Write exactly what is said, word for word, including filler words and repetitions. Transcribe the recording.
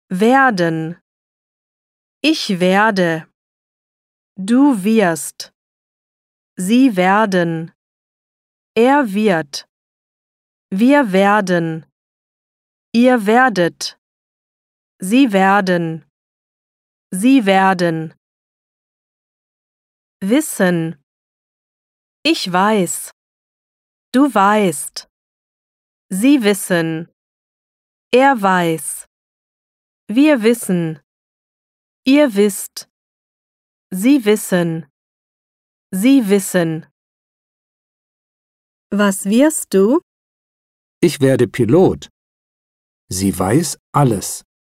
Werden. Ich werde. Du wirst. Sie werden. Er wird. Wir werden. Ihr werdet. Sie werden. Sie werden. Wissen. Ich weiß. Du weißt. Sie wissen. Er weiß. Wir wissen. Ihr wisst. Sie wissen. Sie wissen. Was wirst du? Ich werde Pilot. Sie weiß alles.